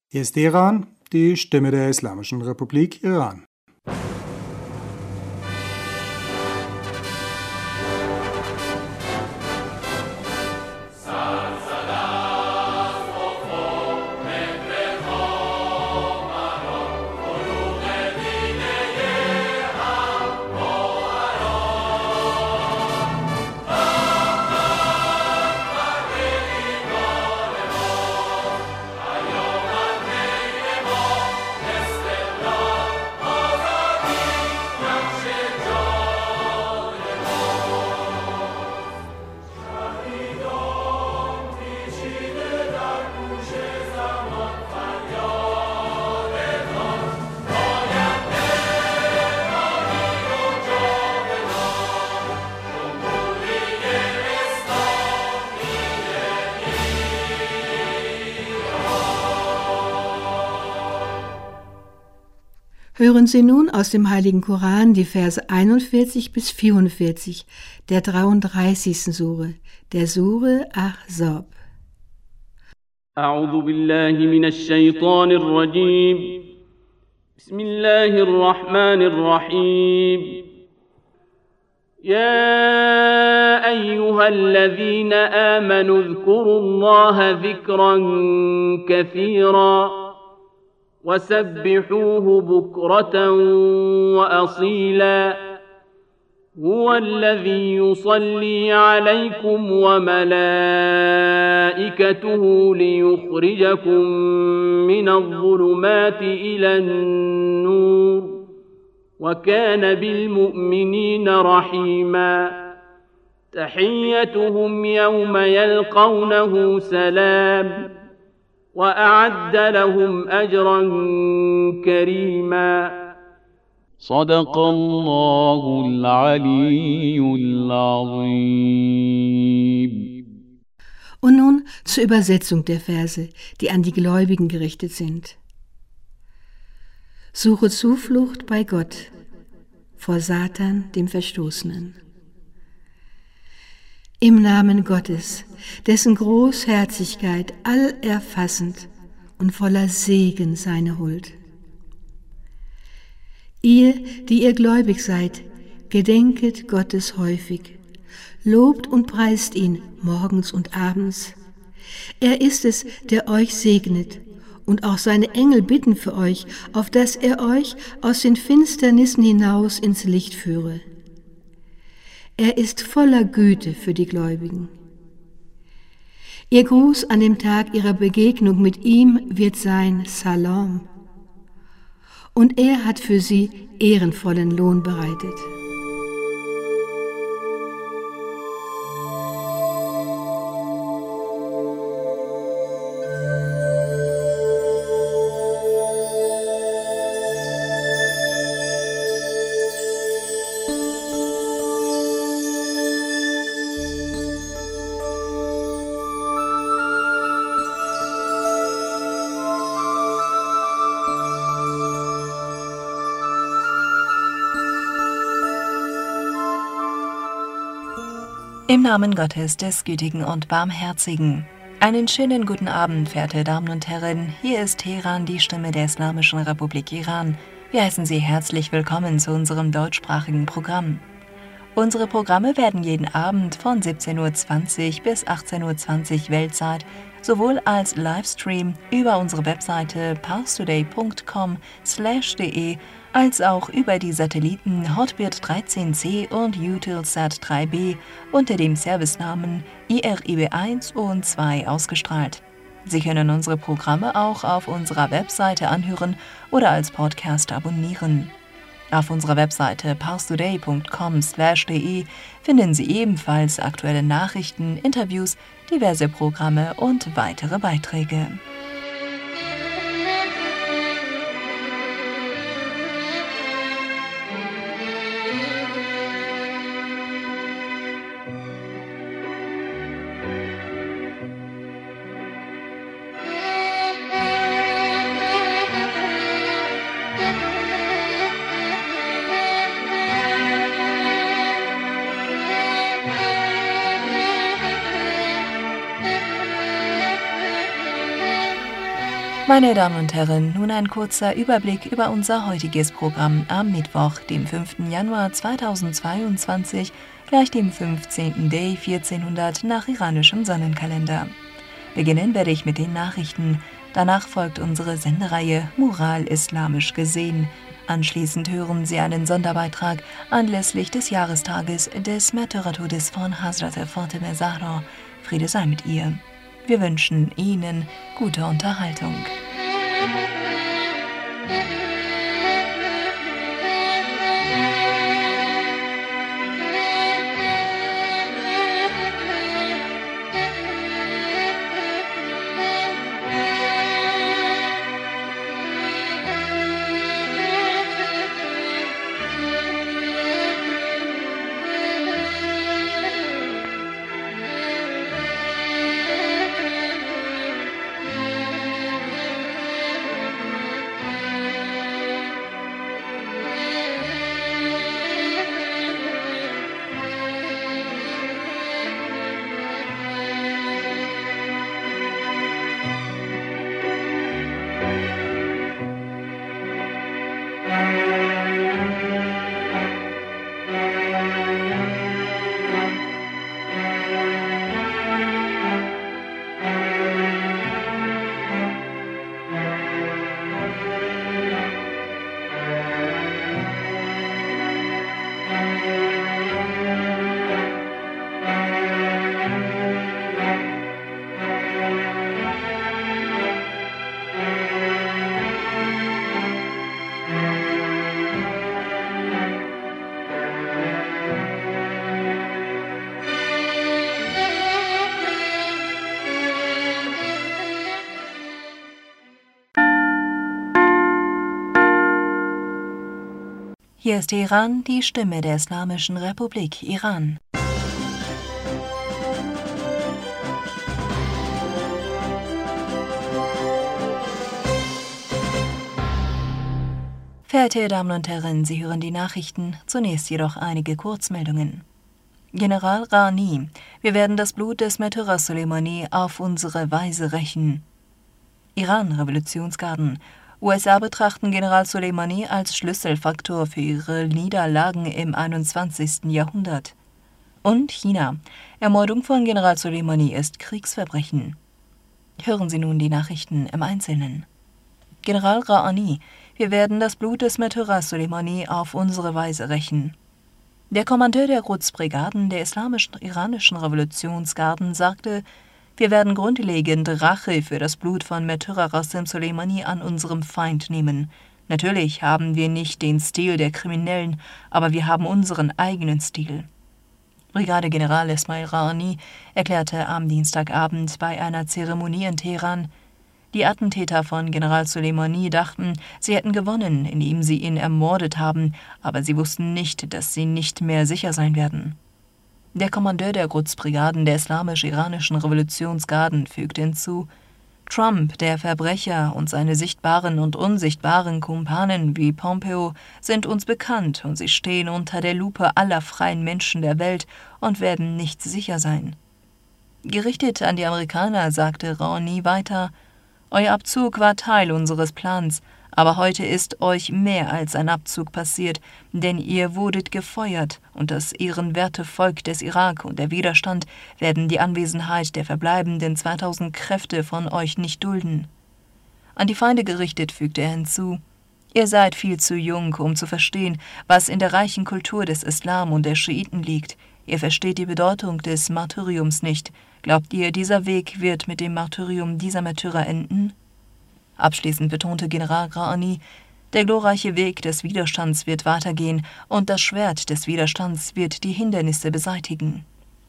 Hier ist Teheran, die Stimme der Islamischen Republik Iran. Hören Sie nun aus dem Heiligen Koran die Verse 41 bis 44 der 33. Sure, der Sure Ahzab. أعوذ بالله من الشيطان الرجيم بسم الله الرحمن الرحيم يا أيها الذين آمنوا اذكروا الله ذكرا كثيرا وسبحوه بكرة وأصيلا هو الذي يصلي عليكم وملائكته ليخرجكم من الظلمات إلى النور وكان بالمؤمنين رحيما تحيتهم يوم يلقونه سلام وأعد لهم أجرا كريما صدق الله العلي العظيم. Und nun zur Übersetzung der Verse, die an die Gläubigen gerichtet sind. Suche Zuflucht bei Gott vor Satan, dem Verstoßenen. Im Namen Gottes, dessen Großherzigkeit allerfassend und voller Segen seine Huld. Ihr, die ihr gläubig seid, gedenket Gottes häufig, lobt und preist ihn morgens und abends. Er ist es, der euch segnet, und auch seine Engel bitten für euch, auf dass er euch aus den Finsternissen hinaus ins Licht führe. Er ist voller Güte für die Gläubigen. Ihr Gruß an dem Tag ihrer Begegnung mit ihm wird sein Salam. Und er hat für sie ehrenvollen Lohn bereitet. Im Namen Gottes, des Gütigen und Barmherzigen. Einen schönen guten Abend, verehrte Damen und Herren. Hier ist Teheran, die Stimme der Islamischen Republik Iran. Wir heißen Sie herzlich willkommen zu unserem deutschsprachigen Programm. Unsere Programme werden jeden Abend von 17:20 Uhr bis 18:20 Uhr Weltzeit sowohl als Livestream über unsere Webseite parstoday.com/de als auch über die Satelliten Hotbird 13C und Eutelsat 3B unter dem Servicenamen IRIB 1 und 2 ausgestrahlt. Sie können unsere Programme auch auf unserer Webseite anhören oder als Podcast abonnieren. Auf unserer Webseite parstoday.com/de finden Sie ebenfalls aktuelle Nachrichten, Interviews, diverse Programme und weitere Beiträge. Meine Damen und Herren, nun ein kurzer Überblick über unser heutiges Programm am Mittwoch, dem 5. Januar 2022, gleich dem 15. Day 1400 nach iranischem Sonnenkalender. Beginnen werde ich mit den Nachrichten. Danach folgt unsere Sendereihe Moral islamisch gesehen. Anschließend hören Sie einen Sonderbeitrag anlässlich des Jahrestages des Märtyrertodes von Hazrat Fatima Zahra. Friede sei mit ihr. Wir wünschen Ihnen gute Unterhaltung. Hier ist Teheran, die Stimme der Islamischen Republik Iran. Verehrte Damen und Herren, Sie hören die Nachrichten, zunächst jedoch einige Kurzmeldungen. General Rouhani: Wir werden das Blut des Märtyrers Soleimani auf unsere Weise rächen. Iran-Revolutionsgarden: USA betrachten General Soleimani als Schlüsselfaktor für ihre Niederlagen im 21. Jahrhundert. Und China: Ermordung von General Soleimani ist Kriegsverbrechen. Hören Sie nun die Nachrichten im Einzelnen. General Rouhani: Wir werden das Blut des Märtyrers Soleimani auf unsere Weise rächen. Der Kommandeur der Quds-Brigaden der islamischen iranischen Revolutionsgarden sagte: Wir werden grundlegend Rache für das Blut von Märtyrer Qasem Soleimani an unserem Feind nehmen. Natürlich haben wir nicht den Stil der Kriminellen, aber wir haben unseren eigenen Stil. Brigadegeneral Esmail Rouhani erklärte am Dienstagabend bei einer Zeremonie in Teheran: Die Attentäter von General Soleimani dachten, sie hätten gewonnen, indem sie ihn ermordet haben, aber sie wussten nicht, dass sie nicht mehr sicher sein werden. Der Kommandeur der Quds-Brigaden der islamisch-iranischen Revolutionsgarden fügte hinzu: Trump, der Verbrecher und seine sichtbaren und unsichtbaren Kumpanen wie Pompeo sind uns bekannt und sie stehen unter der Lupe aller freien Menschen der Welt und werden nicht sicher sein. Gerichtet an die Amerikaner sagte Rouhani weiter: Euer Abzug war Teil unseres Plans, aber heute ist euch mehr als ein Abzug passiert, denn ihr wurdet gefeuert und das ehrenwerte Volk des Irak und der Widerstand werden die Anwesenheit der verbleibenden 2000 Kräfte von euch nicht dulden. An die Feinde gerichtet fügte er hinzu: Ihr seid viel zu jung, um zu verstehen, was in der reichen Kultur des Islam und der Schiiten liegt. Ihr versteht die Bedeutung des Martyriums nicht. Glaubt ihr, dieser Weg wird mit dem Martyrium dieser Märtyrer enden? Abschließend betonte General Rouhani: Der glorreiche Weg des Widerstands wird weitergehen und das Schwert des Widerstands wird die Hindernisse beseitigen.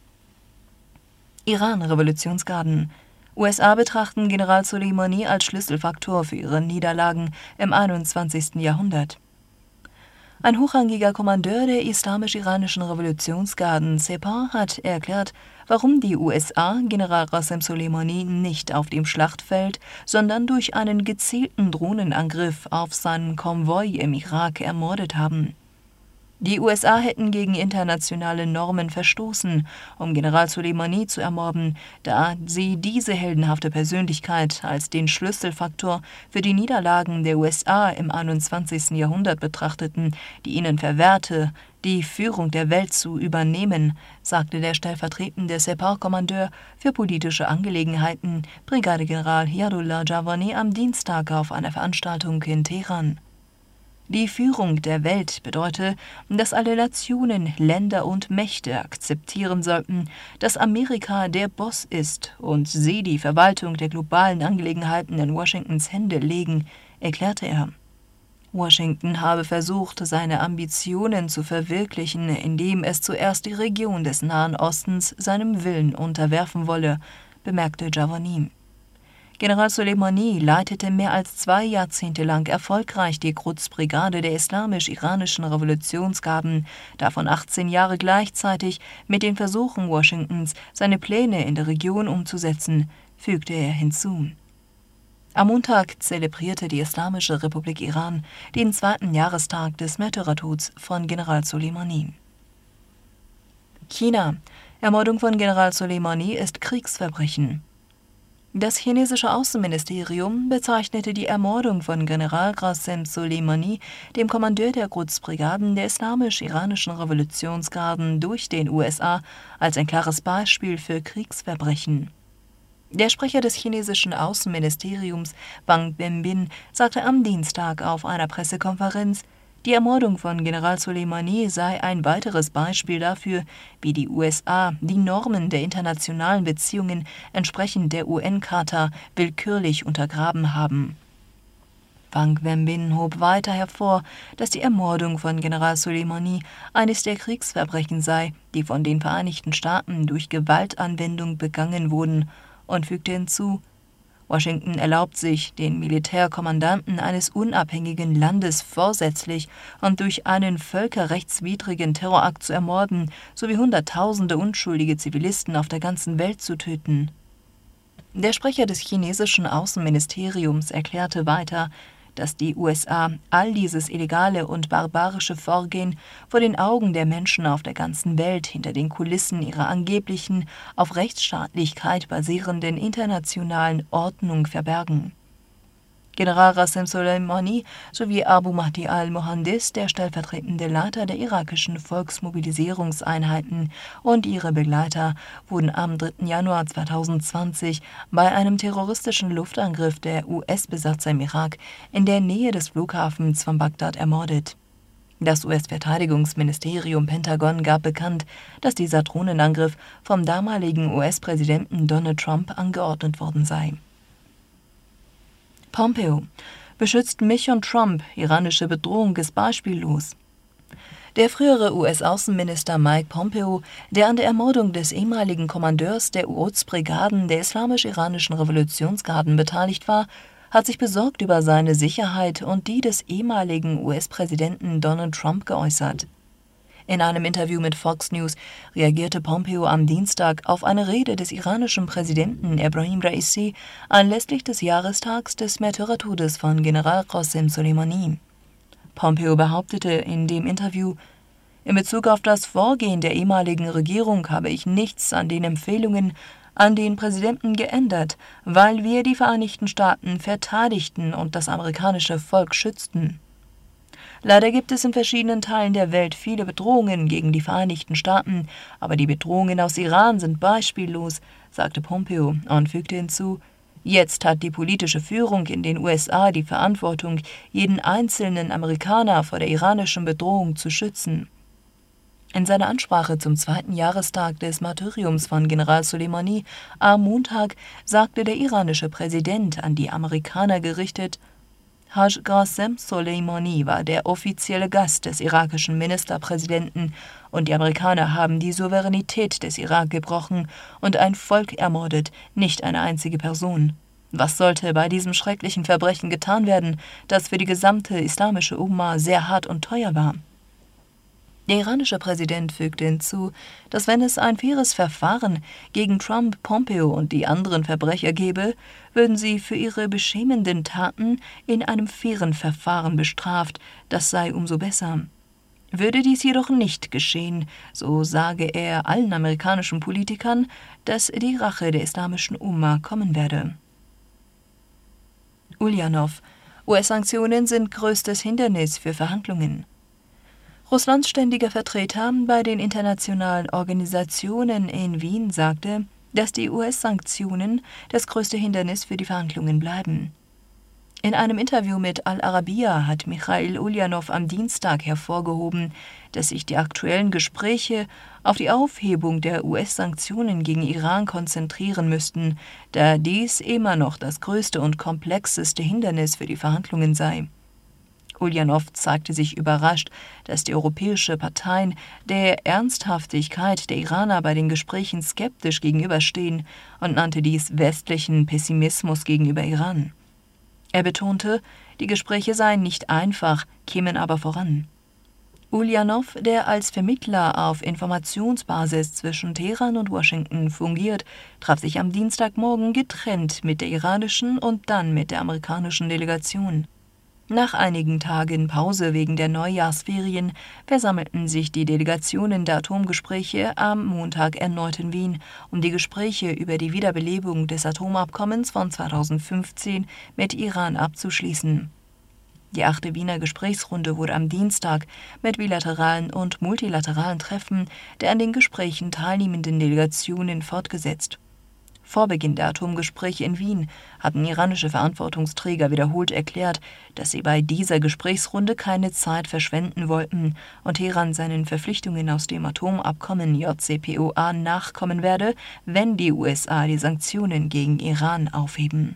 Iran-Revolutionsgarden: USA betrachten General Soleimani als Schlüsselfaktor für ihre Niederlagen im 21. Jahrhundert. Ein hochrangiger Kommandeur der islamisch-iranischen Revolutionsgarden Sepah hat erklärt, warum die USA General Qasem Soleimani nicht auf dem Schlachtfeld, sondern durch einen gezielten Drohnenangriff auf seinen Konvoi im Irak ermordet haben. Die USA hätten gegen internationale Normen verstoßen, um General Soleimani zu ermorden, da sie diese heldenhafte Persönlichkeit als den Schlüsselfaktor für die Niederlagen der USA im 21. Jahrhundert betrachteten, die ihnen verwehrte, die Führung der Welt zu übernehmen, sagte der stellvertretende Sepah-Kommandeur für politische Angelegenheiten, Brigadegeneral Yadullah Javani, am Dienstag auf einer Veranstaltung in Teheran. Die Führung der Welt bedeute, dass alle Nationen, Länder und Mächte akzeptieren sollten, dass Amerika der Boss ist und sie die Verwaltung der globalen Angelegenheiten in Washingtons Hände legen, erklärte er. Washington habe versucht, seine Ambitionen zu verwirklichen, indem es zuerst die Region des Nahen Ostens seinem Willen unterwerfen wolle, bemerkte Javani. General Soleimani leitete mehr als 2 Jahrzehnte lang erfolgreich die Quds-Brigade der islamisch-iranischen Revolutionsgarden, davon 18 Jahre gleichzeitig mit den Versuchen Washingtons, seine Pläne in der Region umzusetzen, fügte er hinzu. Am Montag zelebrierte die Islamische Republik Iran den 2. Jahrestag des Märtyrertods von General Soleimani. China. Ermordung von General Soleimani ist Kriegsverbrechen. Das chinesische Außenministerium bezeichnete die Ermordung von General Qasem Soleimani, dem Kommandeur der Quds-Brigaden der islamisch-iranischen Revolutionsgarden, durch den USA als ein klares Beispiel für Kriegsverbrechen. Der Sprecher des chinesischen Außenministeriums, Wang Wenbin, sagte am Dienstag auf einer Pressekonferenz, die Ermordung von General Soleimani sei ein weiteres Beispiel dafür, wie die USA die Normen der internationalen Beziehungen entsprechend der UN-Charta willkürlich untergraben haben. Wang Wenbin hob weiter hervor, dass die Ermordung von General Soleimani eines der Kriegsverbrechen sei, die von den Vereinigten Staaten durch Gewaltanwendung begangen wurden, und fügte hinzu: Washington erlaubt sich, den Militärkommandanten eines unabhängigen Landes vorsätzlich und durch einen völkerrechtswidrigen Terrorakt zu ermorden, sowie Hunderttausende unschuldige Zivilisten auf der ganzen Welt zu töten. Der Sprecher des chinesischen Außenministeriums erklärte weiter, dass die USA all dieses illegale und barbarische Vorgehen vor den Augen der Menschen auf der ganzen Welt hinter den Kulissen ihrer angeblichen, auf Rechtsstaatlichkeit basierenden internationalen Ordnung verbergen. General Qasem Soleimani sowie Abu Mahdi al-Mohandis, der stellvertretende Leiter der irakischen Volksmobilisierungseinheiten, und ihre Begleiter wurden am 3. Januar 2020 bei einem terroristischen Luftangriff der US-Besatzer im Irak in der Nähe des Flughafens von Bagdad ermordet. Das US-Verteidigungsministerium Pentagon gab bekannt, dass dieser Drohnenangriff vom damaligen US-Präsidenten Donald Trump angeordnet worden sei. Pompeo: Beschützt mich und Trump, iranische Bedrohung ist beispiellos. Der frühere US-Außenminister Mike Pompeo, der an der Ermordung des ehemaligen Kommandeurs der Quds-Brigaden der islamisch-iranischen Revolutionsgarden beteiligt war, hat sich besorgt über seine Sicherheit und die des ehemaligen US-Präsidenten Donald Trump geäußert. In einem Interview mit Fox News reagierte Pompeo am Dienstag auf eine Rede des iranischen Präsidenten Ebrahim Raisi anlässlich des Jahrestags des Märtyrertodes von General Qasem Soleimani. Pompeo behauptete in dem Interview: In Bezug auf das Vorgehen der ehemaligen Regierung habe ich nichts an den Empfehlungen an den Präsidenten geändert, weil wir die Vereinigten Staaten verteidigten und das amerikanische Volk schützten. Leider gibt es in verschiedenen Teilen der Welt viele Bedrohungen gegen die Vereinigten Staaten, aber die Bedrohungen aus Iran sind beispiellos, sagte Pompeo und fügte hinzu: Jetzt hat die politische Führung in den USA die Verantwortung, jeden einzelnen Amerikaner vor der iranischen Bedrohung zu schützen. In seiner Ansprache zum 2. Jahrestag des Martyriums von General Soleimani am Montag sagte der iranische Präsident an die Amerikaner gerichtet: Haj Qasem Soleimani war der offizielle Gast des irakischen Ministerpräsidenten und die Amerikaner haben die Souveränität des Irak gebrochen und ein Volk ermordet, nicht eine einzige Person. Was sollte bei diesem schrecklichen Verbrechen getan werden, das für die gesamte islamische Umma sehr hart und teuer war? Der iranische Präsident fügte hinzu, dass wenn es ein faires Verfahren gegen Trump, Pompeo und die anderen Verbrecher gäbe, würden sie für ihre beschämenden Taten in einem fairen Verfahren bestraft, das sei umso besser. Würde dies jedoch nicht geschehen, so sage er allen amerikanischen Politikern, dass die Rache der islamischen Umma kommen werde. Uljanov: US-Sanktionen sind größtes Hindernis für Verhandlungen. Russlands ständiger Vertreter bei den internationalen Organisationen in Wien sagte, dass die US-Sanktionen das größte Hindernis für die Verhandlungen bleiben. In einem Interview mit Al-Arabiya hat Michail Uljanov am Dienstag hervorgehoben, dass sich die aktuellen Gespräche auf die Aufhebung der US-Sanktionen gegen Iran konzentrieren müssten, da dies immer noch das größte und komplexeste Hindernis für die Verhandlungen sei. Uljanov zeigte sich überrascht, dass die europäischen Parteien der Ernsthaftigkeit der Iraner bei den Gesprächen skeptisch gegenüberstehen und nannte dies westlichen Pessimismus gegenüber Iran. Er betonte, die Gespräche seien nicht einfach, kämen aber voran. Uljanov, der als Vermittler auf Informationsbasis zwischen Teheran und Washington fungiert, traf sich am Dienstagmorgen getrennt mit der iranischen und dann mit der amerikanischen Delegation. Nach einigen Tagen Pause wegen der Neujahrsferien versammelten sich die Delegationen der Atomgespräche am Montag erneut in Wien, um die Gespräche über die Wiederbelebung des Atomabkommens von 2015 mit Iran abzuschließen. Die 8. Wiener Gesprächsrunde wurde am Dienstag mit bilateralen und multilateralen Treffen der an den Gesprächen teilnehmenden Delegationen fortgesetzt. Vor Beginn der Atomgespräche in Wien hatten iranische Verantwortungsträger wiederholt erklärt, dass sie bei dieser Gesprächsrunde keine Zeit verschwenden wollten und Teheran seinen Verpflichtungen aus dem Atomabkommen JCPOA nachkommen werde, wenn die USA die Sanktionen gegen Iran aufheben.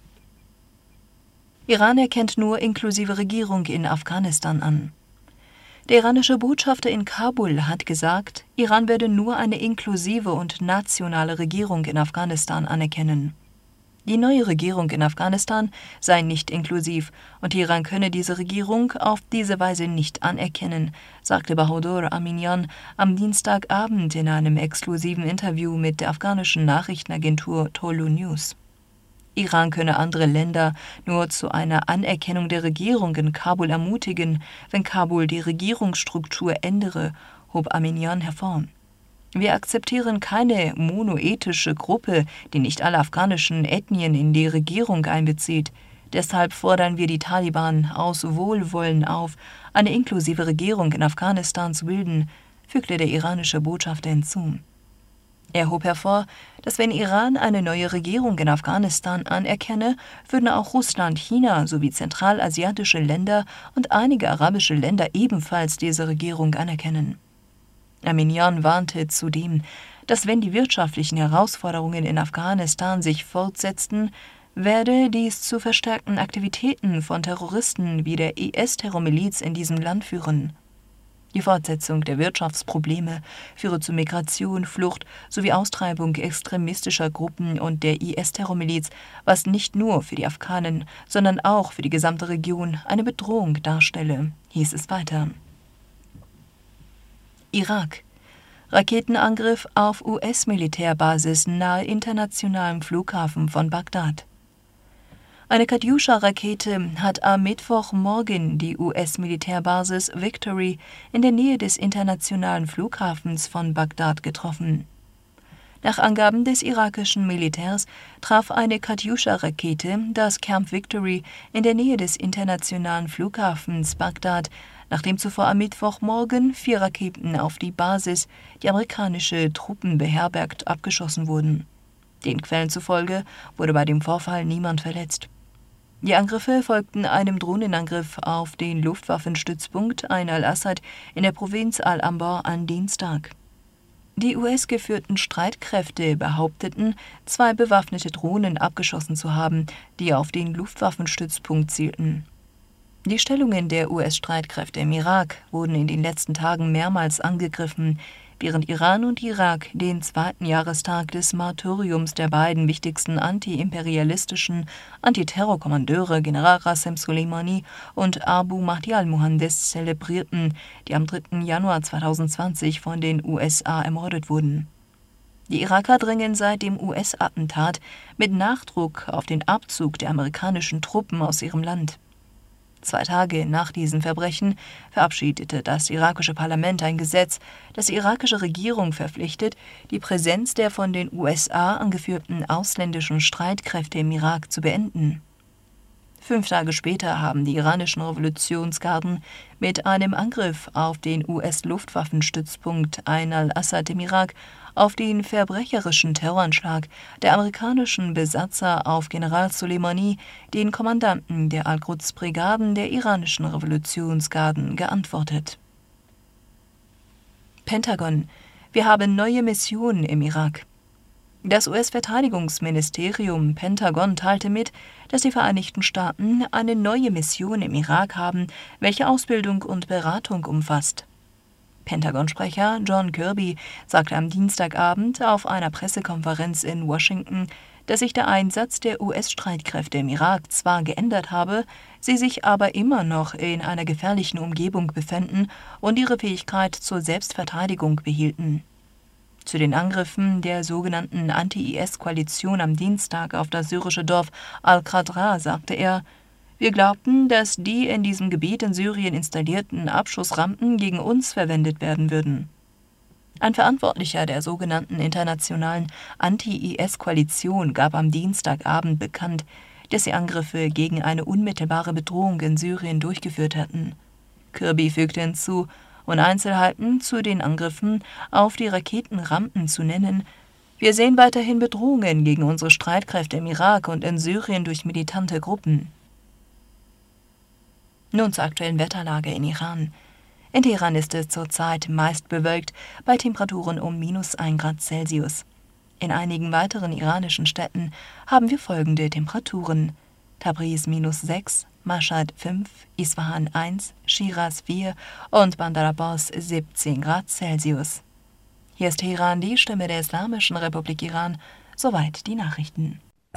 Iran erkennt nur inklusive Regierung in Afghanistan an. Der iranische Botschafter in Kabul hat gesagt, Iran werde nur eine inklusive und nationale Regierung in Afghanistan anerkennen. Die neue Regierung in Afghanistan sei nicht inklusiv und Iran könne diese Regierung auf diese Weise nicht anerkennen, sagte Bahadur Aminian am Dienstagabend in einem exklusiven Interview mit der afghanischen Nachrichtenagentur Tolu News. Iran könne andere Länder nur zu einer Anerkennung der Regierung in Kabul ermutigen, wenn Kabul die Regierungsstruktur ändere, hob Aminian hervor. Wir akzeptieren keine monoethnische Gruppe, die nicht alle afghanischen Ethnien in die Regierung einbezieht. Deshalb fordern wir die Taliban aus Wohlwollen auf, eine inklusive Regierung in Afghanistan zu bilden, fügte der iranische Botschafter hinzu. Er hob hervor, dass wenn Iran eine neue Regierung in Afghanistan anerkenne, würden auch Russland, China sowie zentralasiatische Länder und einige arabische Länder ebenfalls diese Regierung anerkennen. Aminian warnte zudem, dass wenn die wirtschaftlichen Herausforderungen in Afghanistan sich fortsetzten, werde dies zu verstärkten Aktivitäten von Terroristen wie der IS-Terrormiliz in diesem Land führen. Die Fortsetzung der Wirtschaftsprobleme führe zu Migration, Flucht sowie Austreibung extremistischer Gruppen und der IS-Terrormiliz, was nicht nur für die Afghanen, sondern auch für die gesamte Region eine Bedrohung darstelle, hieß es weiter. Irak: Raketenangriff auf US-Militärbasis nahe internationalem Flughafen von Bagdad. Eine Katjuscha-Rakete hat am Mittwochmorgen die US-Militärbasis Victory in der Nähe des internationalen Flughafens von Bagdad getroffen. Nach Angaben des irakischen Militärs traf eine Katjuscha-Rakete das Camp Victory in der Nähe des internationalen Flughafens Bagdad, nachdem zuvor am Mittwochmorgen 4 Raketen auf die Basis, die amerikanische Truppen beherbergt, abgeschossen wurden. Den Quellen zufolge wurde bei dem Vorfall niemand verletzt. Die Angriffe folgten einem Drohnenangriff auf den Luftwaffenstützpunkt Ain al-Assad in der Provinz Al-Anbar am Dienstag. Die US-geführten Streitkräfte behaupteten, 2 bewaffnete Drohnen abgeschossen zu haben, die auf den Luftwaffenstützpunkt zielten. Die Stellungen der US-Streitkräfte im Irak wurden in den letzten Tagen mehrmals angegriffen, während Iran und Irak den 2. Jahrestag des Martyriums der beiden wichtigsten antiimperialistischen Antiterrorkommandeure General Qasem Soleimani und Abu Mahdi al-Mohandes zelebrierten, die am 3. Januar 2020 von den USA ermordet wurden. Die Iraker drängen seit dem US-Attentat mit Nachdruck auf den Abzug der amerikanischen Truppen aus ihrem Land. 2 Tage nach diesen Verbrechen verabschiedete das irakische Parlament ein Gesetz, das die irakische Regierung verpflichtet, die Präsenz der von den USA angeführten ausländischen Streitkräfte im Irak zu beenden. 5 Tage später haben die iranischen Revolutionsgarden mit einem Angriff auf den US-Luftwaffenstützpunkt Ain al-Assad im Irak auf den verbrecherischen Terroranschlag der amerikanischen Besatzer auf General Soleimani, den Kommandanten der Al-Quds-Brigaden der iranischen Revolutionsgarden, geantwortet. Pentagon: Wir haben neue Missionen im Irak. Das US-Verteidigungsministerium Pentagon teilte mit, dass die Vereinigten Staaten eine neue Mission im Irak haben, welche Ausbildung und Beratung umfasst. Pentagon-Sprecher John Kirby sagte am Dienstagabend auf einer Pressekonferenz in Washington, dass sich der Einsatz der US-Streitkräfte im Irak zwar geändert habe, sie sich aber immer noch in einer gefährlichen Umgebung befänden und ihre Fähigkeit zur Selbstverteidigung behielten. Zu den Angriffen der sogenannten Anti-IS-Koalition am Dienstag auf das syrische Dorf Al-Qadra sagte er: Wir glaubten, dass die in diesem Gebiet in Syrien installierten Abschussrampen gegen uns verwendet werden würden. Ein Verantwortlicher der sogenannten internationalen Anti-IS-Koalition gab am Dienstagabend bekannt, dass sie Angriffe gegen eine unmittelbare Bedrohung in Syrien durchgeführt hatten. Kirby fügte hinzu, und Einzelheiten zu den Angriffen auf die Raketenrampen zu nennen: Wir sehen weiterhin Bedrohungen gegen unsere Streitkräfte im Irak und in Syrien durch militante Gruppen. Nun zur aktuellen Wetterlage in Iran. In Teheran ist es zurzeit meist bewölkt, bei Temperaturen um -1 Grad Celsius. In einigen weiteren iranischen Städten haben wir folgende Temperaturen: Tabriz -6, Mashhad 5, Isfahan 1, Shiraz 4 und Bandar Abbas 17 Grad Celsius. Hier ist Teheran, die Stimme der Islamischen Republik Iran. Soweit die Nachrichten.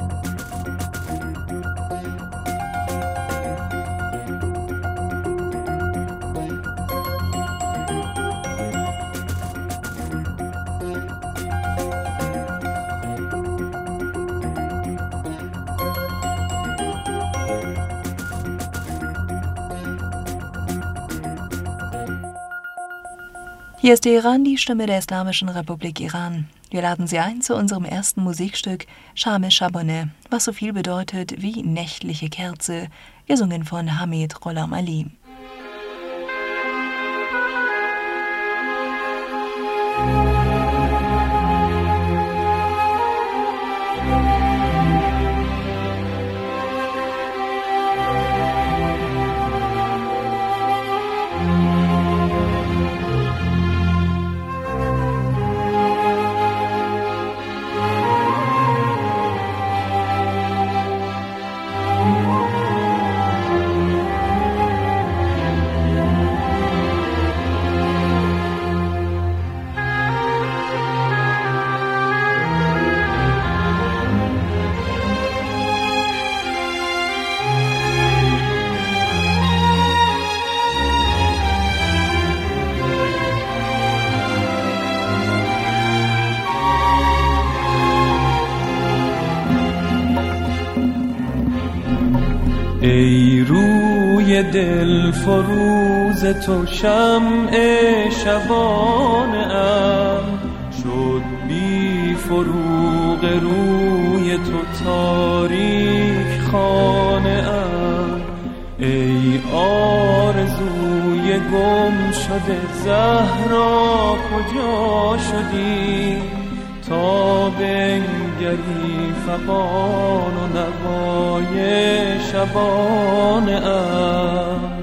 Hier ist Teheran, die Stimme der Islamischen Republik Iran. Wir laden Sie ein zu unserem ersten Musikstück Sham Shaboneh, was so viel bedeutet wie nächtliche Kerze, gesungen von Hamid Gholam Ali. ای روی دل فروز تو شمع شبانه ام، شد بی فروغ روی تو تاریک خانه ام. ای آرزوی گم شده زهرا کجا شدی؟ تا بنگری فغان و نوای شبانه ام.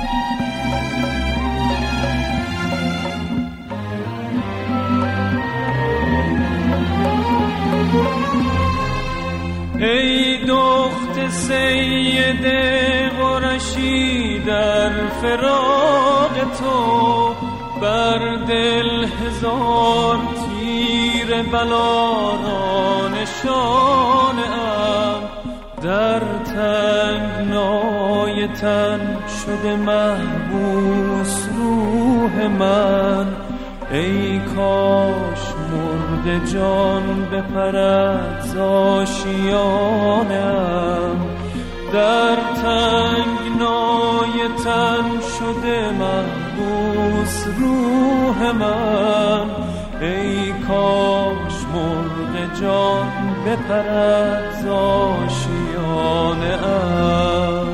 ای دخت سید قرشی در فراق تو، بر دل هزار تیر بلا را نشانه ام. در تنگنای تن شده محبوس روح من، ای کاش مرد جان بپرد ز آشیانه ام. در تنگنای شده محبوس روح من، ای کاش مرغ جان بپرد ز آشیانه ام.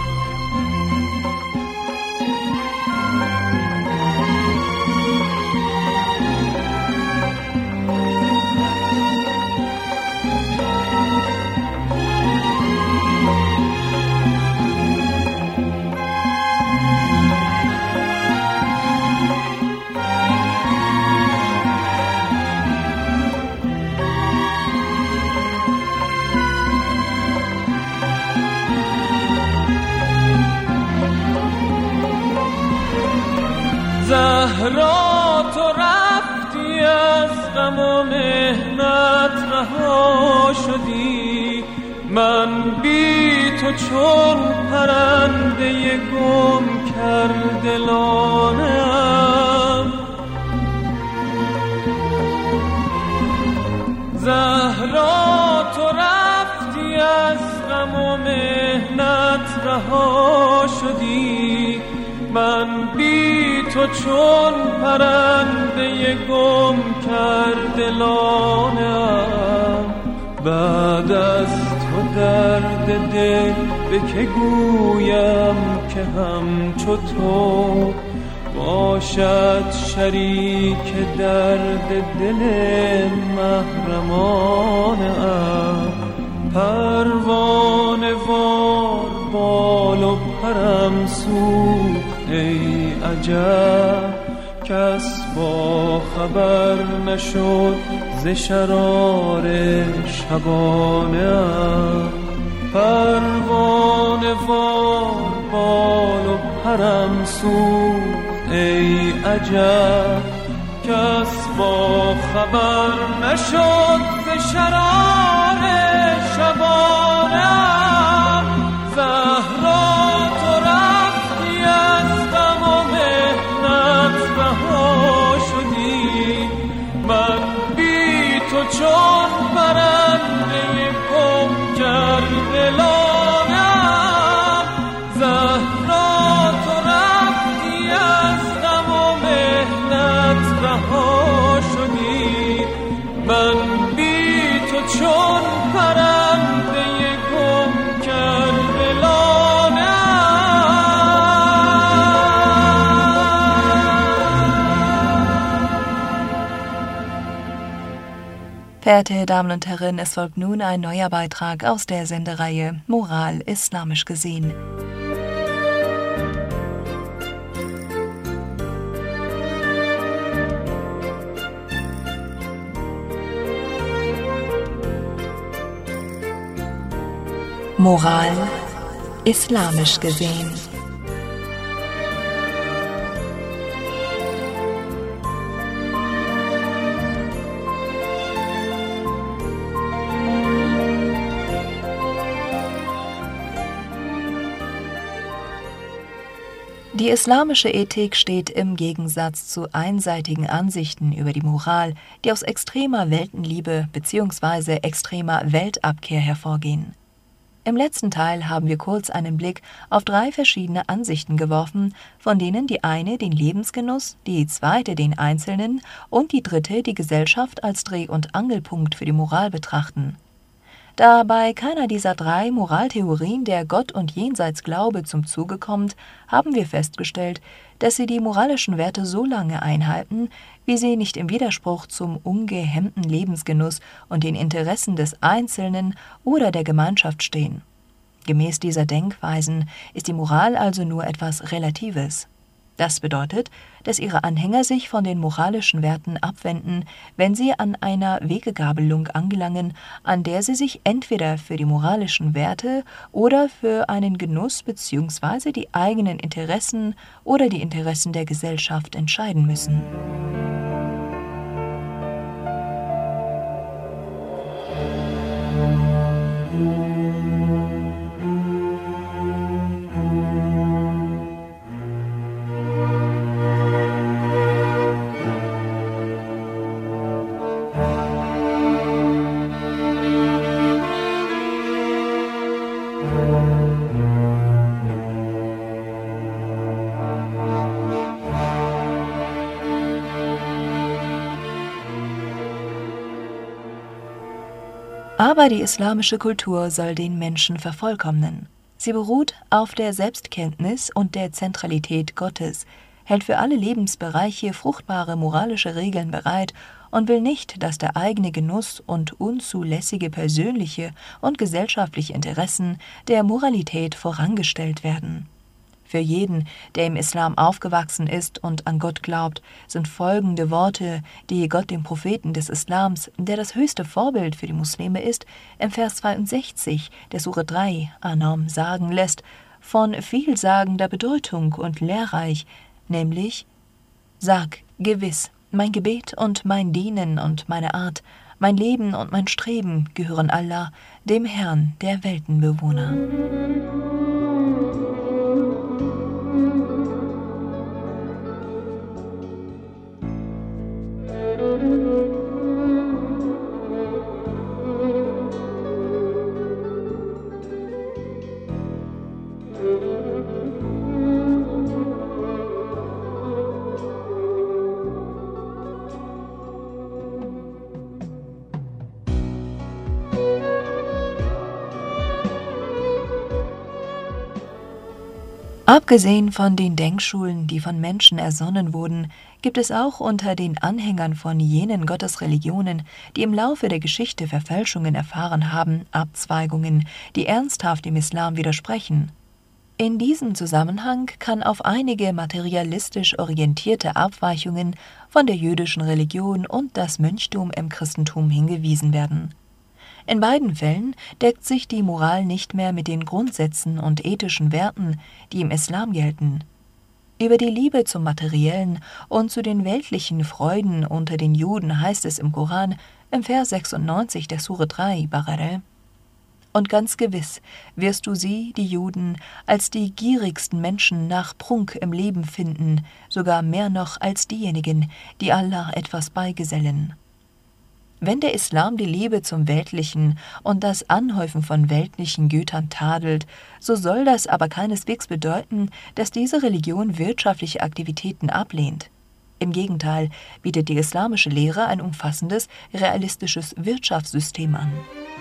زهرا تو رفتی از غم و مهنت رها شدی، من بی تو چون پرنده گم کرده لانه‌ام. زهرا تو رفتی از غم و مهنت رها شدی، من بی تو چون پرنده گم کرده لانه‌ام. بعد از تو درد دل به که گویم که همچو تو باشد شریک درد دل محرمانه‌ام. پروانه وار بال و پرم سوخت ای عجب، کس با خبر نشد ز شرار شبانه‌ام. پروانه وار بال و پرم سوخت ای عجب، کس با خبر نشد ز شرار شبانه‌ام. زهرا تو رفتی از غم و مهنت رها شدی، من بی تو چون پرنده گم کرده لانه‌ام. زهرا تو رفتی از غم و مهنت رها شدی، من بی تو چون پرنده گم کرده Verehrte Damen und Herren, es folgt nun ein neuer Beitrag aus der Sendereihe Moral islamisch gesehen. Moral islamisch gesehen. Die islamische Ethik steht im Gegensatz zu einseitigen Ansichten über die Moral, die aus extremer Weltenliebe bzw. extremer Weltabkehr hervorgehen. Im letzten Teil haben wir kurz einen Blick auf 3 verschiedene Ansichten geworfen, von denen die eine den Lebensgenuss, die zweite den Einzelnen und die dritte die Gesellschaft als Dreh- und Angelpunkt für die Moral betrachten. Da bei keiner dieser 3 Moraltheorien der Gott- und Jenseitsglaube zum Zuge kommt, haben wir festgestellt, dass sie die moralischen Werte so lange einhalten, wie sie nicht im Widerspruch zum ungehemmten Lebensgenuss und den Interessen des Einzelnen oder der Gemeinschaft stehen. Gemäß dieser Denkweisen ist die Moral also nur etwas Relatives. Das bedeutet, dass ihre Anhänger sich von den moralischen Werten abwenden, wenn sie an einer Wegegabelung angelangen, an der sie sich entweder für die moralischen Werte oder für einen Genuss bzw. die eigenen Interessen oder die Interessen der Gesellschaft entscheiden müssen. Aber die islamische Kultur soll den Menschen vervollkommnen. Sie beruht auf der Selbstkenntnis und der Zentralität Gottes, hält für alle Lebensbereiche fruchtbare moralische Regeln bereit und will nicht, dass der eigene Genuss und unzulässige persönliche und gesellschaftliche Interessen der Moralität vorangestellt werden. Für jeden, der im Islam aufgewachsen ist und an Gott glaubt, sind folgende Worte, die Gott dem Propheten des Islams, der das höchste Vorbild für die Muslime ist, im Vers 62 der Sure 3 An-Nam sagen lässt, von vielsagender Bedeutung und lehrreich, nämlich: Sag, gewiss, mein Gebet und mein Dienen und meine Art, mein Leben und mein Streben gehören Allah, dem Herrn der Weltenbewohner. Abgesehen von den Denkschulen, die von Menschen ersonnen wurden, gibt es auch unter den Anhängern von jenen Gottesreligionen, die im Laufe der Geschichte Verfälschungen erfahren haben, Abzweigungen, die ernsthaft dem Islam widersprechen. In diesem Zusammenhang kann auf einige materialistisch orientierte Abweichungen von der jüdischen Religion und das Mönchtum im Christentum hingewiesen werden. In beiden Fällen deckt sich die Moral nicht mehr mit den Grundsätzen und ethischen Werten, die im Islam gelten. Über die Liebe zum Materiellen und zu den weltlichen Freuden unter den Juden heißt es im Koran, im Vers 96 der Sure 3 Baqarah: Und ganz gewiss wirst du sie, die Juden, als die gierigsten Menschen nach Prunk im Leben finden, sogar mehr noch als diejenigen, die Allah etwas beigesellen. Wenn der Islam die Liebe zum Weltlichen und das Anhäufen von weltlichen Gütern tadelt, so soll das aber keineswegs bedeuten, dass diese Religion wirtschaftliche Aktivitäten ablehnt. Im Gegenteil bietet die islamische Lehre ein umfassendes, realistisches Wirtschaftssystem an.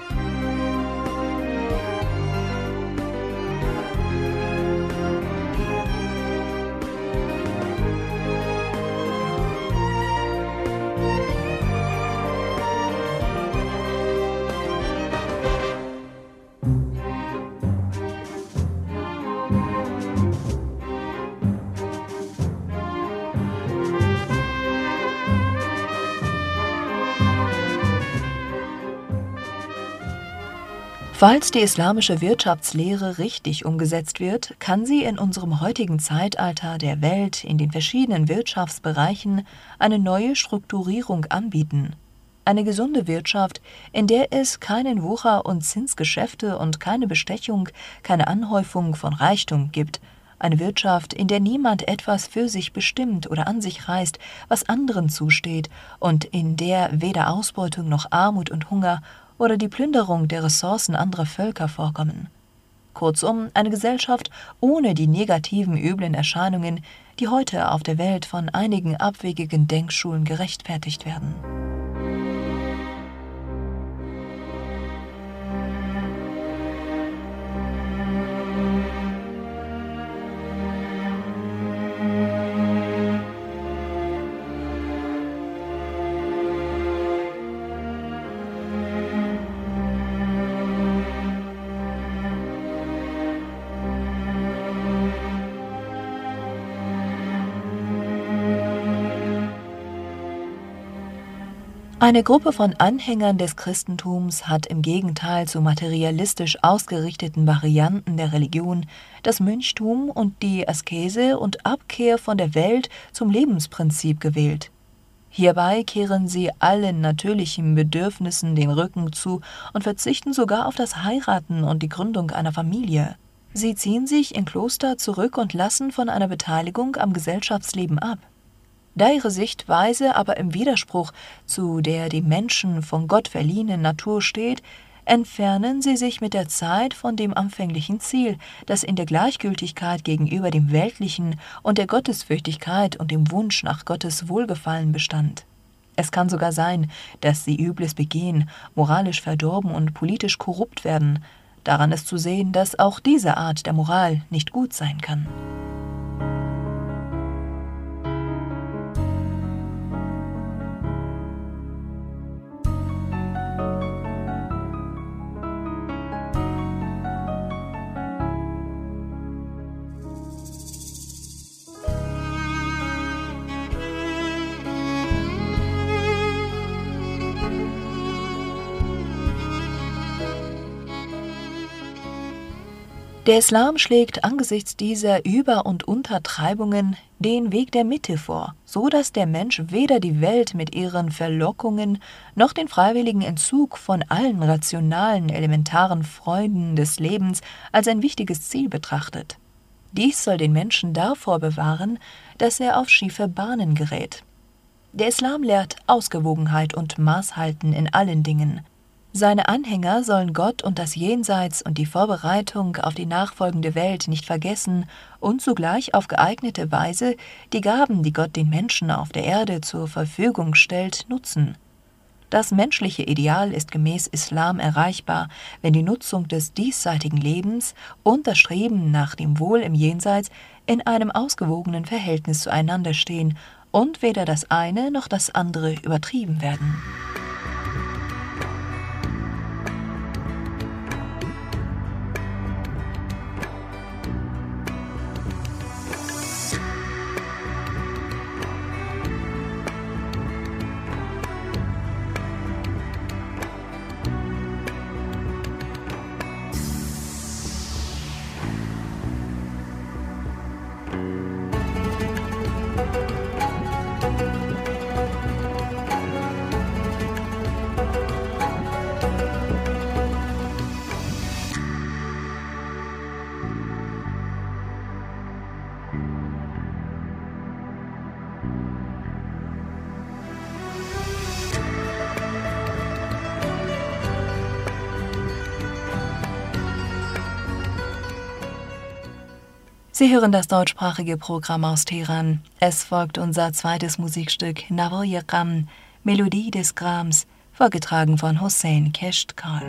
Falls die islamische Wirtschaftslehre richtig umgesetzt wird, kann sie in unserem heutigen Zeitalter der Welt in den verschiedenen Wirtschaftsbereichen eine neue Strukturierung anbieten. Eine gesunde Wirtschaft, in der es keinen Wucher- und Zinsgeschäfte und keine Bestechung, keine Anhäufung von Reichtum gibt. Eine Wirtschaft, in der niemand etwas für sich bestimmt oder an sich reißt, was anderen zusteht, und in der weder Ausbeutung noch Armut und Hunger oder die Plünderung der Ressourcen anderer Völker vorkommen. Kurzum, eine Gesellschaft ohne die negativen, üblen Erscheinungen, die heute auf der Welt von einigen abwegigen Denkschulen gerechtfertigt werden. Eine Gruppe von Anhängern des Christentums hat im Gegenteil zu materialistisch ausgerichteten Varianten der Religion das Mönchtum und die Askese und Abkehr von der Welt zum Lebensprinzip gewählt. Hierbei kehren sie allen natürlichen Bedürfnissen den Rücken zu und verzichten sogar auf das Heiraten und die Gründung einer Familie. Sie ziehen sich in Kloster zurück und lassen von einer Beteiligung am Gesellschaftsleben ab. Da ihre Sichtweise aber im Widerspruch zu der dem Menschen von Gott verliehenen Natur steht, entfernen sie sich mit der Zeit von dem anfänglichen Ziel, das in der Gleichgültigkeit gegenüber dem Weltlichen und der Gottesfürchtigkeit und dem Wunsch nach Gottes Wohlgefallen bestand. Es kann sogar sein, dass sie Übles begehen, moralisch verdorben und politisch korrupt werden. Daran ist zu sehen, dass auch diese Art der Moral nicht gut sein kann. Der Islam schlägt angesichts dieser Über- und Untertreibungen den Weg der Mitte vor, so dass der Mensch weder die Welt mit ihren Verlockungen noch den freiwilligen Entzug von allen rationalen, elementaren Freuden des Lebens als ein wichtiges Ziel betrachtet. Dies soll den Menschen davor bewahren, dass er auf schiefe Bahnen gerät. Der Islam lehrt Ausgewogenheit und Maßhalten in allen Dingen. Seine Anhänger sollen Gott und das Jenseits und die Vorbereitung auf die nachfolgende Welt nicht vergessen und zugleich auf geeignete Weise die Gaben, die Gott den Menschen auf der Erde zur Verfügung stellt, nutzen. Das menschliche Ideal ist gemäß Islam erreichbar, wenn die Nutzung des diesseitigen Lebens und das Streben nach dem Wohl im Jenseits in einem ausgewogenen Verhältnis zueinander stehen und weder das eine noch das andere übertrieben werden. Sie hören das deutschsprachige Programm aus Teheran. Es folgt unser zweites Musikstück Navoye Gham, Melodie des Grams, vorgetragen von Hossein Keshtkar.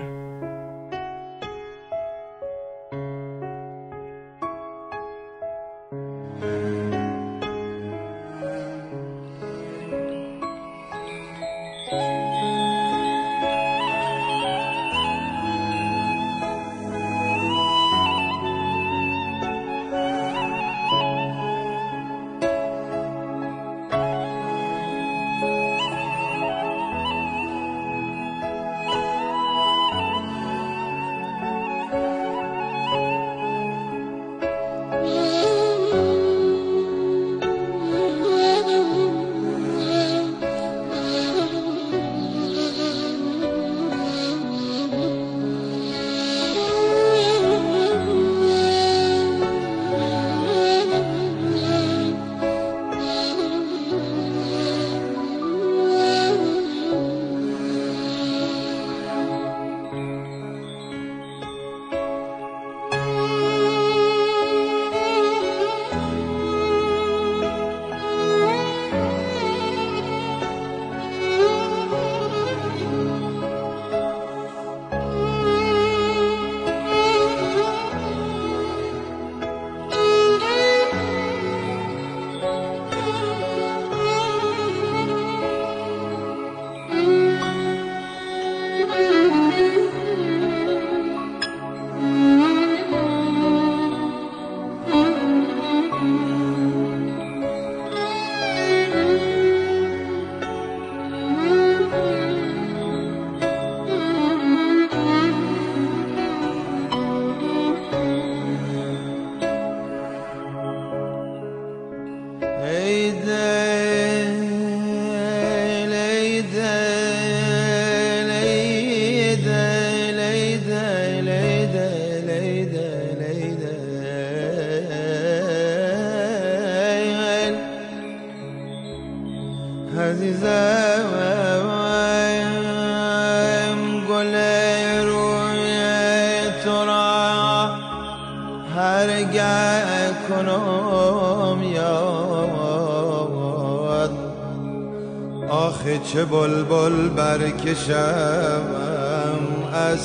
آخه چه بلبل برکشم از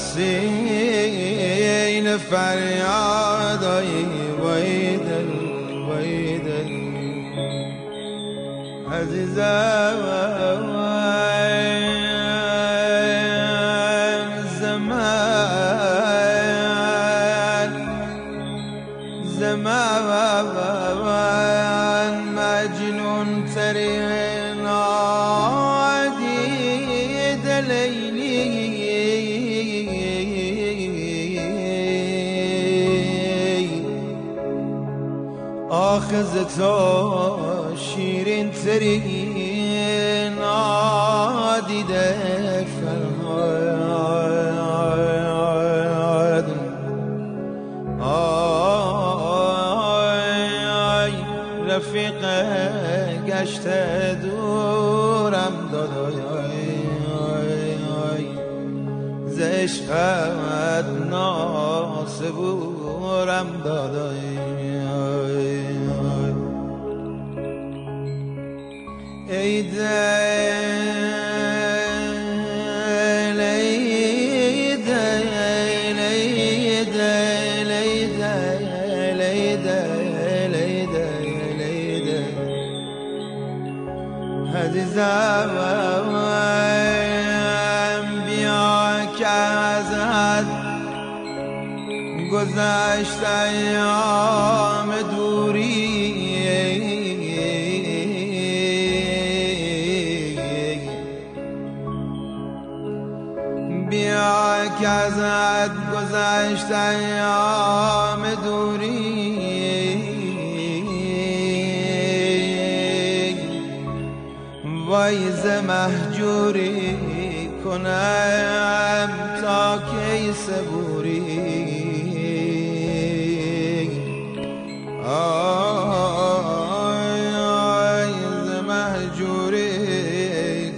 سین فریادای وای دل وای دل عزیزم زمان مجنون ترین عادید لیلی آخذ تو شیرین ترین عادید فرهاد رفیق گشت دورم دادای ز عشقت ناسبورم دادای ای دل ای دل ای دل ای دل ای دل ای دل عزیزم بیا که ازت گذشت ایام دوری بیا که ازت گذشت ایام دوری وای ز مهجوری کنم تا کی صبوری آی ز مهجوری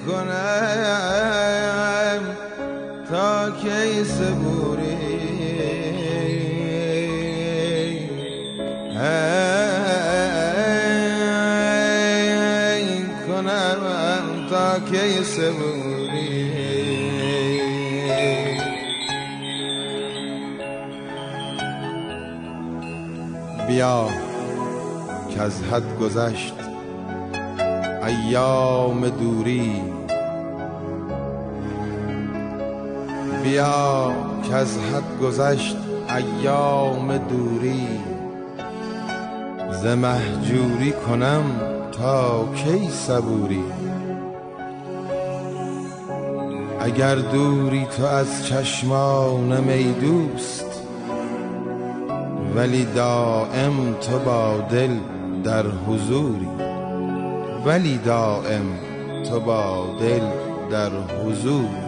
کنم تا کی صبوری تا کی صبوری بیا که از حد گذشت ایام دوری بیا که از حد گذشت ایام دوری ز مهجوری کنم تا کی صبوری اگر دوری تو از چشمانم ای دوست ولی دائم تو با دل در حضوری ولی دائم تو با دل در حضوری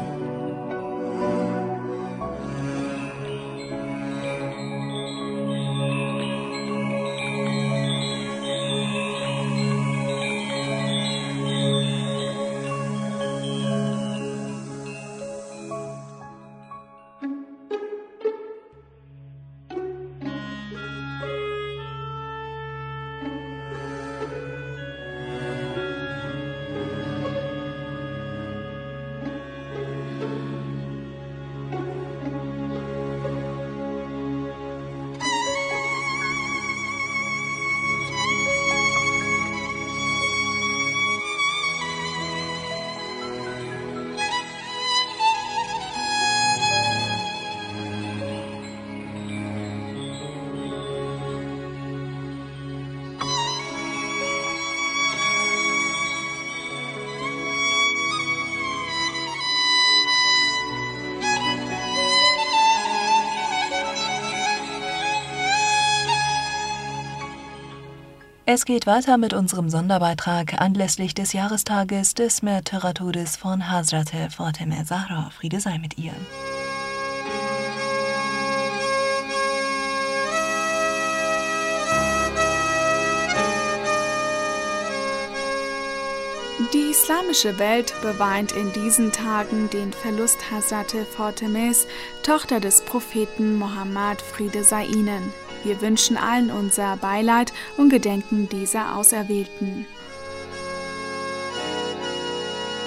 Es geht weiter mit unserem Sonderbeitrag anlässlich des Jahrestages des Märtyrertodes von Hazrat Fatemeh Zahra. Friede sei mit ihr. Die islamische Welt beweint in diesen Tagen den Verlust Hazrat Fatemehs, Tochter des Propheten Mohammed, Friede sei ihnen. Wir wünschen allen unser Beileid und gedenken dieser Auserwählten.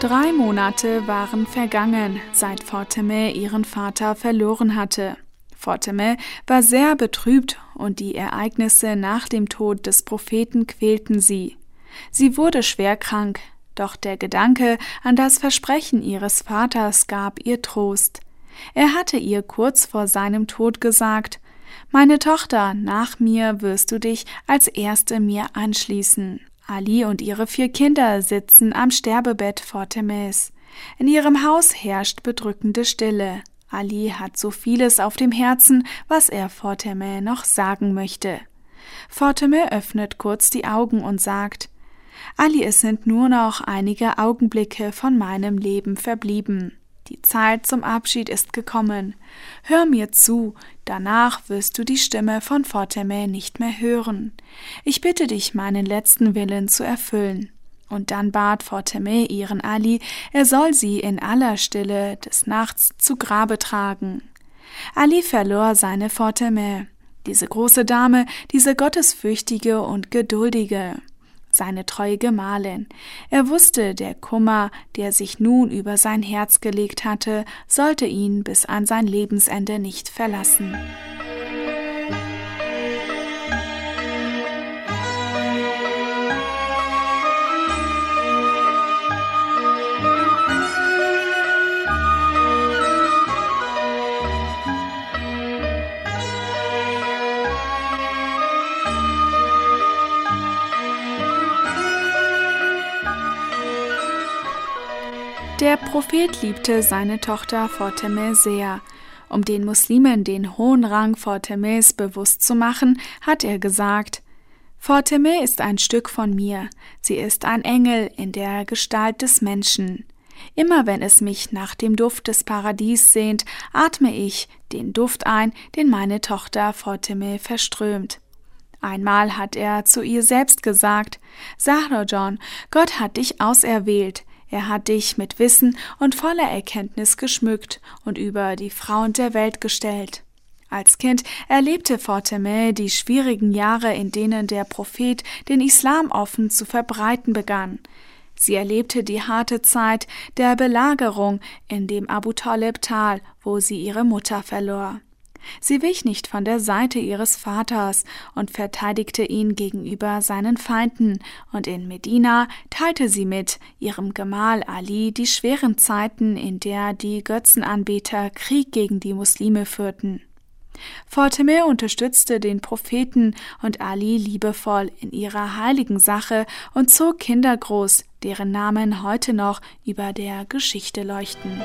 3 Monate waren vergangen, seit Fatime ihren Vater verloren hatte. Fatime war sehr betrübt und die Ereignisse nach dem Tod des Propheten quälten sie. Sie wurde schwer krank, doch der Gedanke an das Versprechen ihres Vaters gab ihr Trost. Er hatte ihr kurz vor seinem Tod gesagt: »Meine Tochter, nach mir wirst du dich als Erste mir anschließen.« Ali und ihre 4 Kinder sitzen am Sterbebett Fatimes. In ihrem Haus herrscht bedrückende Stille. Ali hat so vieles auf dem Herzen, was er Fatime noch sagen möchte. Fatime öffnet kurz die Augen und sagt: »Ali, es sind nur noch einige Augenblicke von meinem Leben verblieben. Die Zeit zum Abschied ist gekommen. Hör mir zu, danach wirst du die Stimme von Fatime nicht mehr hören. Ich bitte dich, meinen letzten Willen zu erfüllen.« Und dann bat Fatime ihren Ali, er soll sie in aller Stille des Nachts zu Grabe tragen. Ali verlor seine Fatime, diese große Dame, diese gottesfürchtige und geduldige, seine treue Gemahlin. Er wusste, der Kummer, der sich nun über sein Herz gelegt hatte, sollte ihn bis an sein Lebensende nicht verlassen. Der Prophet liebte seine Tochter Fatime sehr. Um den Muslimen den hohen Rang Fatimes bewusst zu machen, hat er gesagt: »Fatime ist ein Stück von mir. Sie ist ein Engel in der Gestalt des Menschen. Immer wenn es mich nach dem Duft des Paradies sehnt, atme ich den Duft ein, den meine Tochter Fatime verströmt.« Einmal hat er zu ihr selbst gesagt: »Zahra Jan, Gott hat dich auserwählt. Er hat dich mit Wissen und voller Erkenntnis geschmückt und über die Frauen der Welt gestellt.« Als Kind erlebte Fatime die schwierigen Jahre, in denen der Prophet den Islam offen zu verbreiten begann. Sie erlebte die harte Zeit der Belagerung in dem Abu Talib-Tal, wo sie ihre Mutter verlor. Sie wich nicht von der Seite ihres Vaters und verteidigte ihn gegenüber seinen Feinden, und in Medina teilte sie mit ihrem Gemahl Ali die schweren Zeiten, in der die Götzenanbeter Krieg gegen die Muslime führten. Fatime unterstützte den Propheten und Ali liebevoll in ihrer heiligen Sache und zog Kinder groß, deren Namen heute noch über der Geschichte leuchten.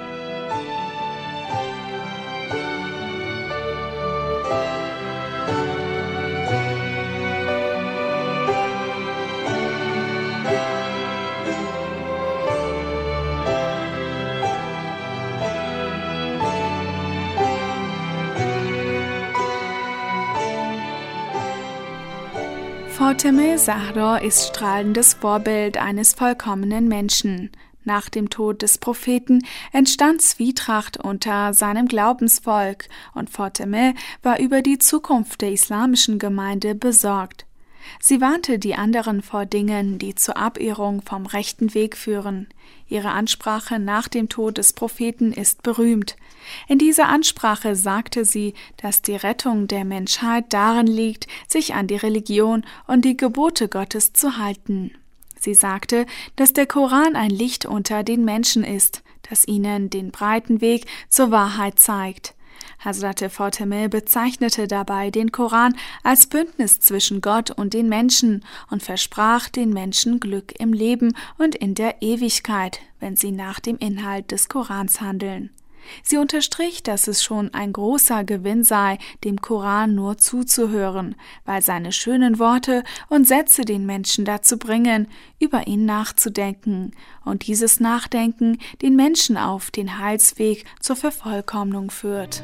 Fatime Zahra ist strahlendes Vorbild eines vollkommenen Menschen. Nach dem Tod des Propheten entstand Zwietracht unter seinem Glaubensvolk und Fatime war über die Zukunft der islamischen Gemeinde besorgt. Sie warnte die anderen vor Dingen, die zur Abirrung vom rechten Weg führen. Ihre Ansprache nach dem Tod des Propheten ist berühmt. In dieser Ansprache sagte sie, dass die Rettung der Menschheit darin liegt, sich an die Religion und die Gebote Gottes zu halten. Sie sagte, dass der Koran ein Licht unter den Menschen ist, das ihnen den breiten Weg zur Wahrheit zeigt. Hazrat Fatime bezeichnete dabei den Koran als Bündnis zwischen Gott und den Menschen und versprach den Menschen Glück im Leben und in der Ewigkeit, wenn sie nach dem Inhalt des Korans handeln. Sie unterstrich, dass es schon ein großer Gewinn sei, dem Koran nur zuzuhören, weil seine schönen Worte und Sätze den Menschen dazu bringen, über ihn nachzudenken und dieses Nachdenken den Menschen auf den Heilsweg zur Vervollkommnung führt.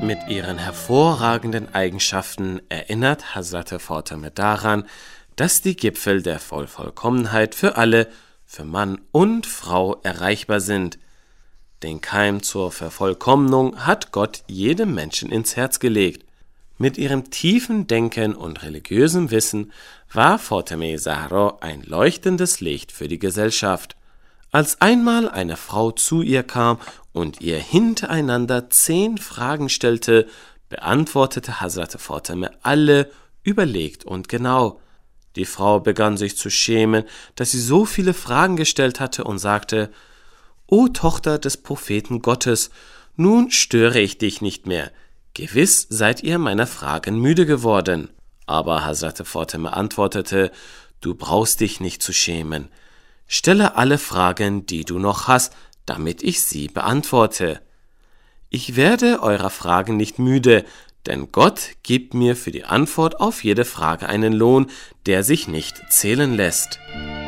mit ihren hervorragenden Eigenschaften erinnert Hazrat Fatima daran, dass die Gipfel der Vollkommenheit für alle, für Mann und Frau erreichbar sind. Den Keim zur Vervollkommnung hat Gott jedem Menschen ins Herz gelegt. Mit ihrem tiefen Denken und religiösem Wissen war Fatima Zahra ein leuchtendes Licht für die Gesellschaft. Als einmal eine Frau zu ihr kam und ihr hintereinander 10 Fragen stellte, beantwortete Hazrat Fatima alle überlegt und genau. Die Frau begann sich zu schämen, dass sie so viele Fragen gestellt hatte und sagte: »O Tochter des Propheten Gottes, nun störe ich dich nicht mehr. Gewiss seid ihr meiner Fragen müde geworden.« Aber Hazrat Fatima antwortete: »Du brauchst dich nicht zu schämen. Stelle alle Fragen, die du noch hast, damit ich sie beantworte. Ich werde eurer Fragen nicht müde, denn Gott gibt mir für die Antwort auf jede Frage einen Lohn, der sich nicht zählen lässt.«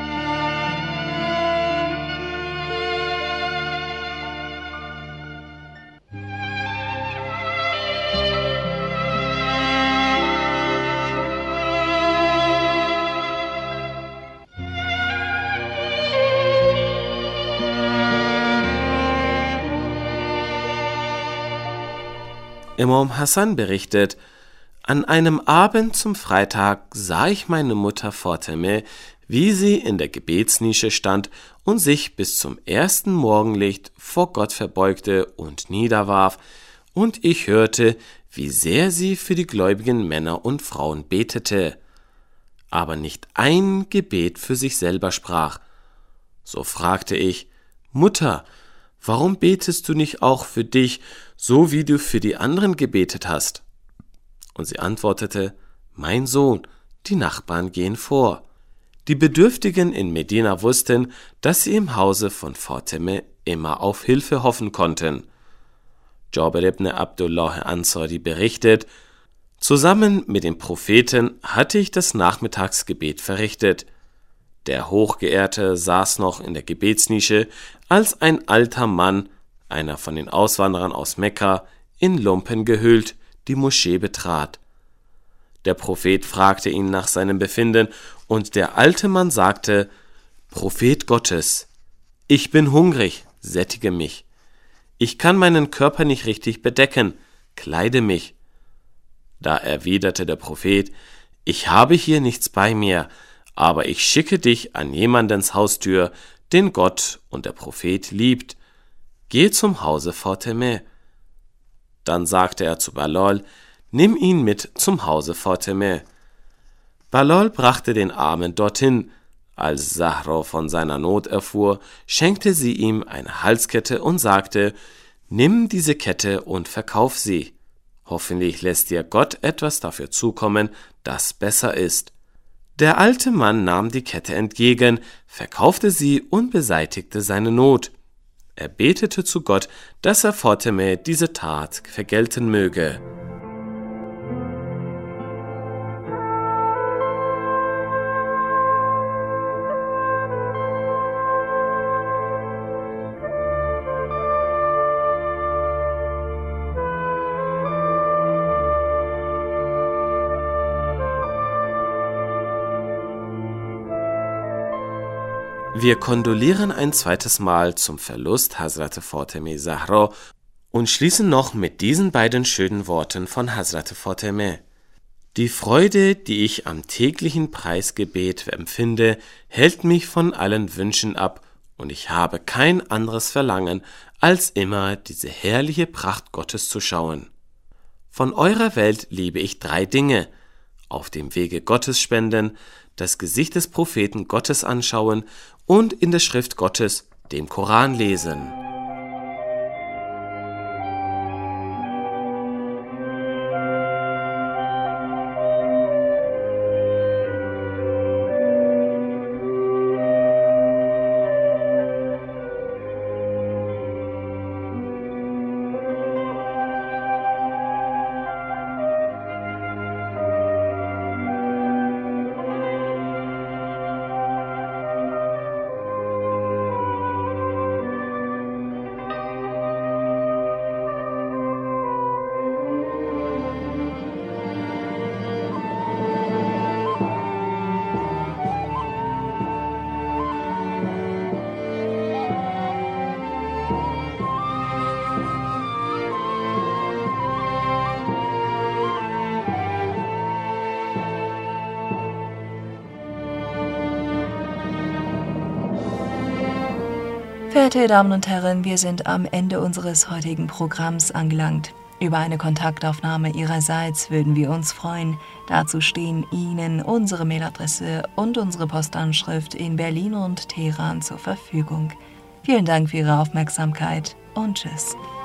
Imam Hassan berichtet: An einem Abend zum Freitag sah ich meine Mutter Fatima, wie sie in der Gebetsnische stand und sich bis zum ersten Morgenlicht vor Gott verbeugte und niederwarf, und ich hörte, wie sehr sie für die gläubigen Männer und Frauen betete, aber nicht ein Gebet für sich selber sprach. So fragte ich: Mutter, warum betest du nicht auch für dich, so wie du für die anderen gebetet hast? Und sie antwortete: Mein Sohn, die Nachbarn gehen vor. Die Bedürftigen in Medina wussten, dass sie im Hause von Fatima immer auf Hilfe hoffen konnten. Jabir ibn Abdullah Ansari berichtet: Zusammen mit dem Propheten hatte ich das Nachmittagsgebet verrichtet. Der Hochgeehrte saß noch in der Gebetsnische, als ein alter Mann, einer von den Auswanderern aus Mekka, in Lumpen gehüllt, die Moschee betrat. Der Prophet fragte ihn nach seinem Befinden, und der alte Mann sagte: Prophet Gottes, ich bin hungrig, sättige mich. Ich kann meinen Körper nicht richtig bedecken, kleide mich. Da erwiderte der Prophet: Ich habe hier nichts bei mir, aber ich schicke dich an jemandens Haustür, den Gott und der Prophet liebt. Geh zum Hause Fatima. Dann sagte er zu Balal: Nimm ihn mit zum Hause Fatima. Balal brachte den Armen dorthin. Als Zahra von seiner Not erfuhr, schenkte sie ihm eine Halskette und sagte: Nimm diese Kette und verkauf sie. Hoffentlich lässt dir Gott etwas dafür zukommen, das besser ist. Der alte Mann nahm die Kette entgegen, verkaufte sie und beseitigte seine Not. Er betete zu Gott, dass er Fatima diese Tat vergelten möge. Wir kondolieren ein zweites Mal zum Verlust Hazrat Fatima Zahra und schließen noch mit diesen beiden schönen Worten von Hazrat Fatima: Die Freude, die ich am täglichen Preisgebet empfinde, hält mich von allen Wünschen ab, und ich habe kein anderes Verlangen, als immer diese herrliche Pracht Gottes zu schauen. Von eurer Welt liebe ich 3 Dinge: auf dem Wege Gottes spenden, das Gesicht des Propheten Gottes anschauen und in der Schrift Gottes, dem Koran, lesen. Verehrte Damen und Herren, wir sind am Ende unseres heutigen Programms angelangt. Über eine Kontaktaufnahme Ihrerseits würden wir uns freuen. Dazu stehen Ihnen unsere Mailadresse und unsere Postanschrift in Berlin und Teheran zur Verfügung. Vielen Dank für Ihre Aufmerksamkeit und tschüss.